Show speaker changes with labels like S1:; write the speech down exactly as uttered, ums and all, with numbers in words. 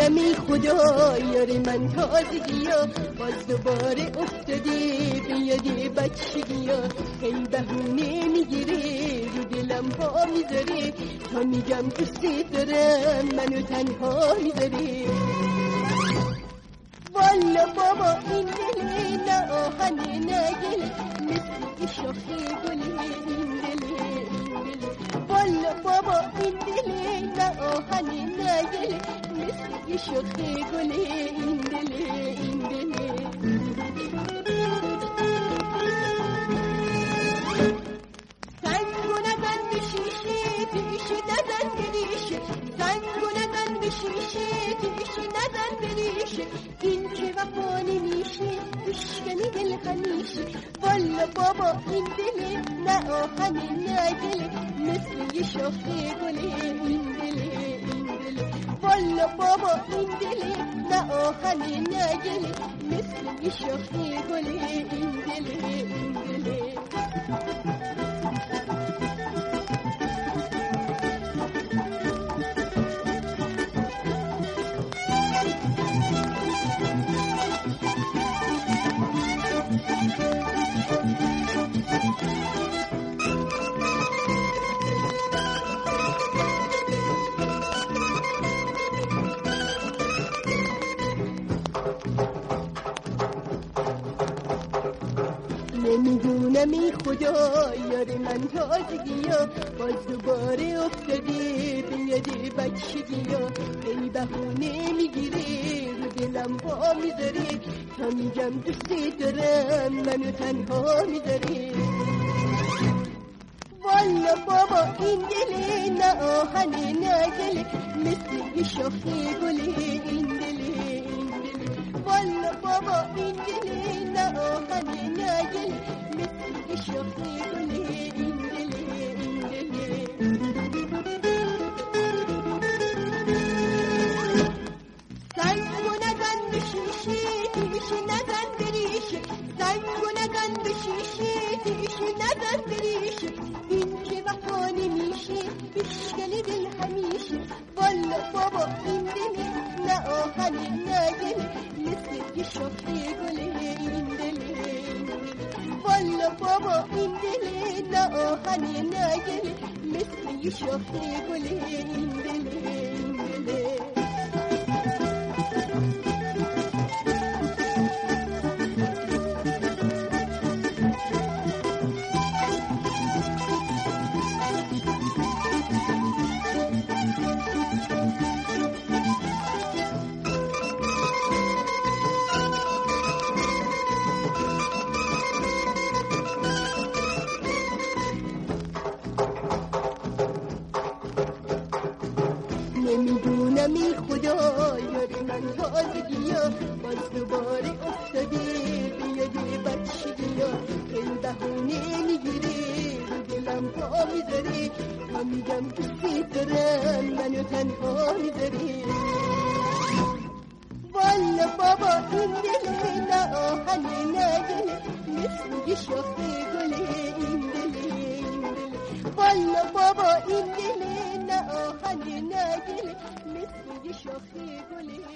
S1: نمیدونم ای خدا یار من تازگی ها باز دوباره افتاده بیادی بچگی ها هی بهونه میگیره رو دلم پا میذاره تا میگم دوست دارم منو تنها میذاره والا بابا این دلی نه آهنه نه گله مثل شاخه گله این دلی این دلی والا بابا این دلی نه آهنه نه گله مثل شاخه گله این دلی این دلی سنگو نزن به شیشه پیش نزن به ریشه سنگو نزن به شیشه پیش نزن به ریشه این که وفا نمیشه بشکنی دل همیشه والا بابا این دل نه آهنه نه گله مثل یه شاخه گله این دل این دل والا بابا این دل نه آهنه نه گله مثل یه شاخه گله این دل این دل نمیدونم ای خدا یار من تازگی ها باز دوباره افتاده بیاده بچگی ها ای بهونه میگیره رو دلم پا میذاره تا میگم دوست دارم منو تنها میذاره والا بابا این دل نه آهنه نه گله مثل شاخه گله این دل این دل والا بابا این دل نه آهنه نه گله مثل شاخه گله این دل این دل سنگو نزن به شیشه پیش نزن به ریشه سنگو نزن به شیشه پیش نزن به ریشه این که وفا نمیشه بشکنی دل همیشه والا بابا این دل نه آهنه نه گله مثل یه شاخه گله این دل والا بابا این دل نه آهنه نه گله مثل یه شاخه گله این دل این دل نمیدونم ای خدا یار من تازگی ها باز دوباره افتاده بیاده بچگی ها ای بهونه میگیره رو دلم پا میذاره تا میگم دوست دارم منو تنها میذاره والا بابا این دل نه آهنه نه گله مثل یه شاخه گله این دل این دل والا بابا این دل نه آهنه نه گله مثل یه شاخه گله